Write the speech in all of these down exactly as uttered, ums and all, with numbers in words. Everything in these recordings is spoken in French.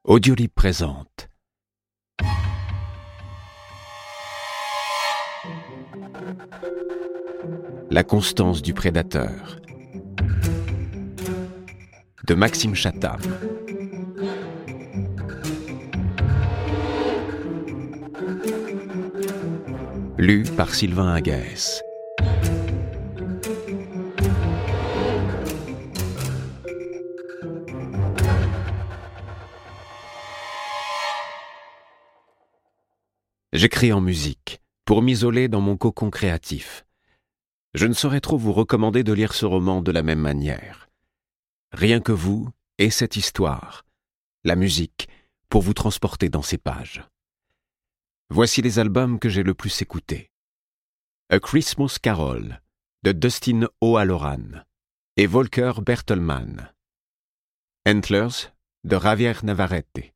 Audiolib présente La constance du prédateur de Maxime Chatham. Lu par Sylvain Agaès. J'écris en musique, pour m'isoler dans mon cocon créatif. Je ne saurais trop vous recommander de lire ce roman de la même manière. Rien que vous et cette histoire, la musique, pour vous transporter dans ces pages. Voici les albums que j'ai le plus écoutés. A Christmas Carol, de Dustin O'Halloran et Volker Bertelmann. Antlers, de Javier Navarrete.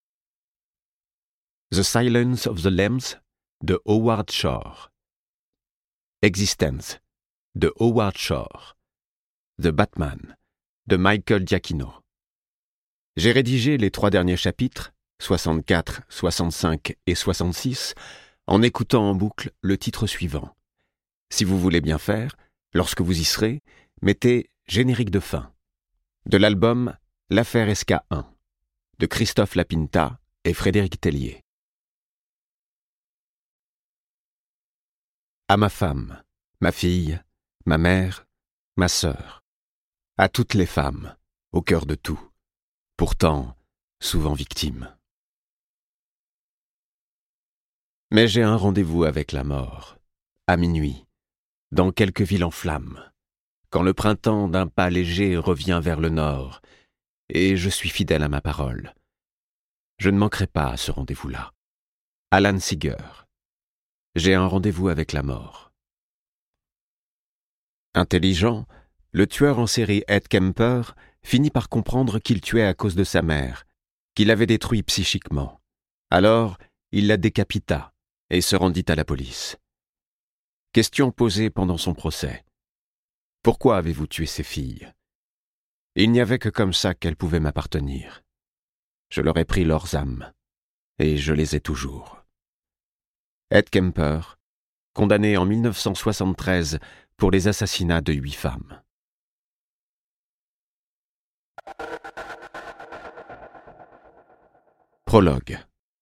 The Silence of the Lambs, de Howard Shore. Existence, de Howard Shore. The Batman, de Michael Giacchino. J'ai rédigé les trois derniers chapitres, soixante-quatre, soixante-cinq et soixante-six, en écoutant en boucle le titre suivant. Si vous voulez bien faire, lorsque vous y serez, mettez générique de fin. De l'album L'affaire S K un, de Christophe Lapinta et Frédéric Tellier. À ma femme, ma fille, ma mère, ma sœur, à toutes les femmes, au cœur de tout, pourtant souvent victimes. Mais j'ai un rendez-vous avec la mort, à minuit, dans quelque ville en flammes, quand le printemps d'un pas léger revient vers le nord, et je suis fidèle à ma parole. Je ne manquerai pas à ce rendez-vous-là. Alan Seeger. J'ai un rendez-vous avec la mort. Intelligent, le tueur en série Ed Kemper finit par comprendre qu'il tuait à cause de sa mère, qu'il avait détruit psychiquement. Alors, il la décapita et se rendit à la police. Question posée pendant son procès. Pourquoi avez-vous tué ces filles ? Il n'y avait que comme ça qu'elles pouvaient m'appartenir. Je leur ai pris leurs âmes, et je les ai toujours. Ed Kemper, condamné en mille neuf cent soixante-treize pour les assassinats de huit femmes. Prologue.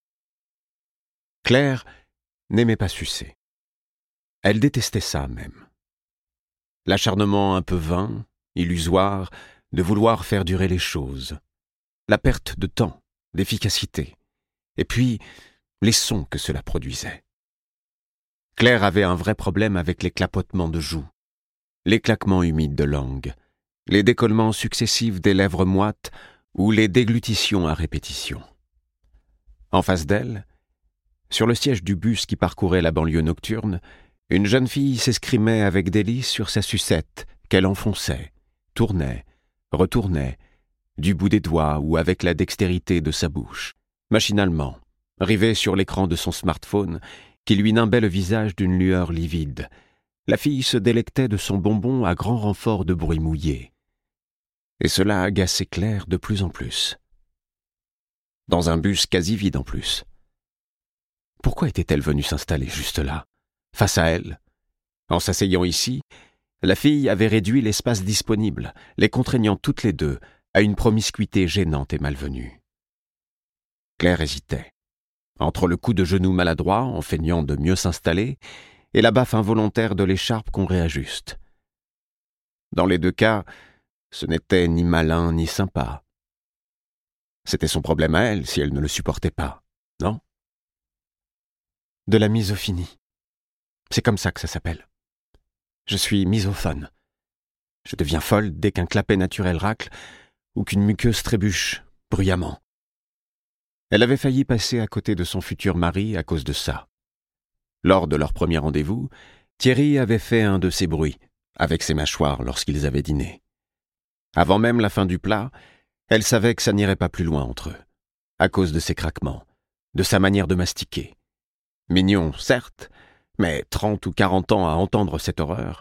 Claire n'aimait pas sucer. Elle détestait ça même. L'acharnement un peu vain, illusoire, de vouloir faire durer les choses. La perte de temps, d'efficacité. Et puis, les sons que cela produisait. Claire avait un vrai problème avec les clapotements de joues, les claquements humides de langue, les décollements successifs des lèvres moites ou les déglutitions à répétition. En face d'elle, sur le siège du bus qui parcourait la banlieue nocturne, une jeune fille s'escrimait avec délice sur sa sucette qu'elle enfonçait, tournait, retournait, du bout des doigts ou avec la dextérité de sa bouche, machinalement, rivée sur l'écran de son smartphone, qui lui nimbait le visage d'une lueur livide. La fille se délectait de son bonbon à grand renfort de bruit mouillé. Et cela agaçait Claire de plus en plus. Dans un bus quasi vide en plus. Pourquoi était-elle venue s'installer juste là, face à elle ? En s'asseyant ici, la fille avait réduit l'espace disponible, les contraignant toutes les deux à une promiscuité gênante et malvenue. Claire hésitait. Entre le coup de genou maladroit, en feignant de mieux s'installer, et la baffe involontaire de l'écharpe qu'on réajuste. Dans les deux cas, ce n'était ni malin ni sympa. C'était son problème à elle si elle ne le supportait pas, non ? De la misophonie. C'est comme ça que ça s'appelle. Je suis misophone. Je deviens folle dès qu'un clapet naturel racle ou qu'une muqueuse trébuche bruyamment. Elle avait failli passer à côté de son futur mari à cause de ça. Lors de leur premier rendez-vous, Thierry avait fait un de ces bruits, avec ses mâchoires lorsqu'ils avaient dîné. Avant même la fin du plat, elle savait que ça n'irait pas plus loin entre eux, à cause de ses craquements, de sa manière de mastiquer. Mignon, certes, mais trente ou quarante ans à entendre cette horreur,